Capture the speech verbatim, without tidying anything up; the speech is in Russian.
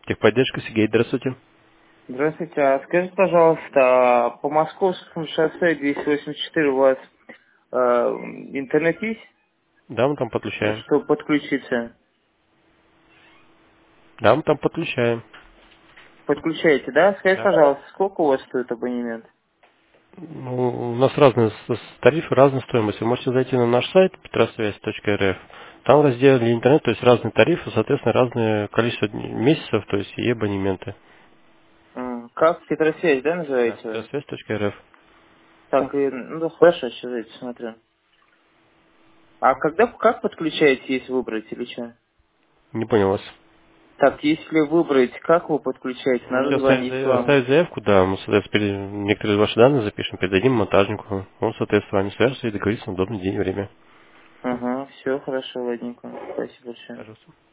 Техподдержка, Сергей, здравствуйте. Здравствуйте. А скажите, пожалуйста, а по Московскому шоссе двести восемьдесят четыре у вас э, интернет есть, Да, мы там подключаем. чтобы подключиться? Да, мы там подключаем. Подключаете, да? Скажите, Да. пожалуйста, сколько у вас стоит абонемент? Ну, у нас разные с- с- тарифы, разная стоимость. Вы можете зайти на наш сайт петросвязь точка эр эф. Там в разделе интернет, то есть разные тарифы, соответственно, разное количество дней- месяцев, то есть и абонементы. М, Как Петросвязь, да, Да, называете вы? петросвязь точка эр эф. Так, и, ну да, хорошо, сейчас зайду, смотрю. А когда, как подключаете, если выбрать или что? Не понял вас. Так, если выбрать, как вы подключаете? Вы Надо можете оставить, звонить за- вам. оставить заявку, да, мы, соответственно, пере- некоторые ваши данные запишем, передадим монтажнику. Он, соответственно, с вами свяжется и договорится на удобный день и время. Ага, все хорошо, ладненько. Спасибо большое. Пожалуйста.